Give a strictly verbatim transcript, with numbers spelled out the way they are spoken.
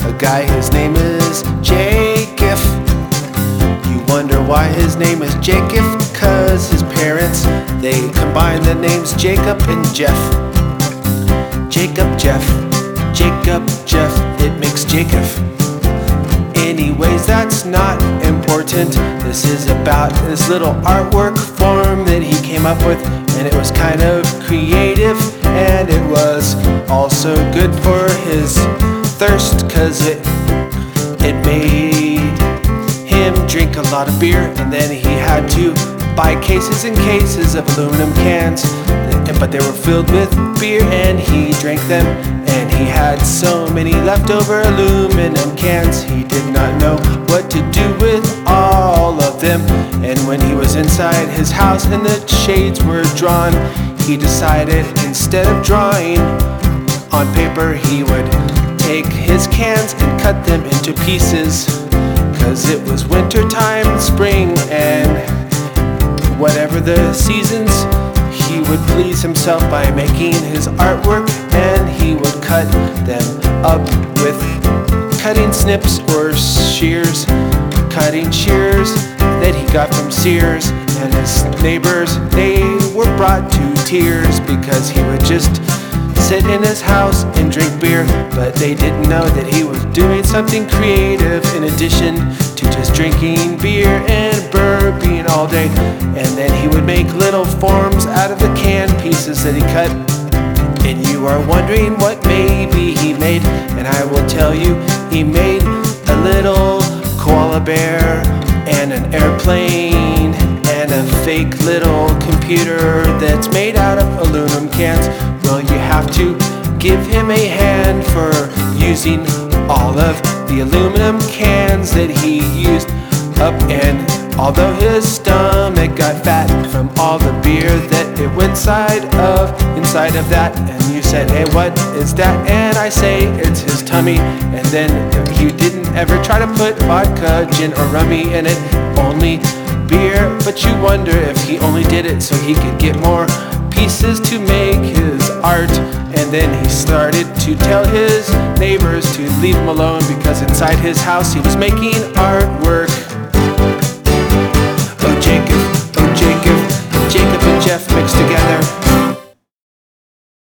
a guy, his name is Jacob. You wonder why his name is Jacob? Cause his parents, they combined the names Jacob and Jeff. Jacob, Jeff, Jacob, Jeff, it makes Jacob. Anyways, that's not important. This is about this little artwork form that he came up with, and it was kind of creative, and it was also good for his thirst, cause it it made him drink a lot of beer, and then he had to buy cases and cases of aluminum cans, but they were filled with beer, and he drank them, and he had so many leftover aluminum cans, he did not know what to do with all of them. And when he was inside his house and the shades were drawn, he decided instead of drawing on paper, he would take his cans and cut them into pieces, cause it was winter time, spring, and whatever the seasons, he would please himself by making his artwork, and he would cut them up with cutting snips or shears, cutting shears that he got from Sears. And his neighbors, they were brought to tears because he would just sit in his house and drink beer, but they didn't know that he was doing something creative in addition to just drinking beer and burping all day. And then he would make little forms out of the can pieces that he cut. And you are wondering what maybe he made, and I will tell you, he made a little koala bear and an airplane and a fake little computer that's made out of aluminum cans. Well, you have to give him a hand for using all of the aluminum cans that he used up, and although his stomach got fat from all the beer that it went inside of inside of that, and you said, hey, what is that? And I say it's his tummy. And then you didn't ever try to put vodka, gin, or rummy in it, only beer. But you wonder if he only did it so he could get more pieces to make his art. And then he started to tell his neighbors to leave him alone because inside his house he was making artwork. Oh Jacob, oh Jacob, Jacob and Jeff mixed together.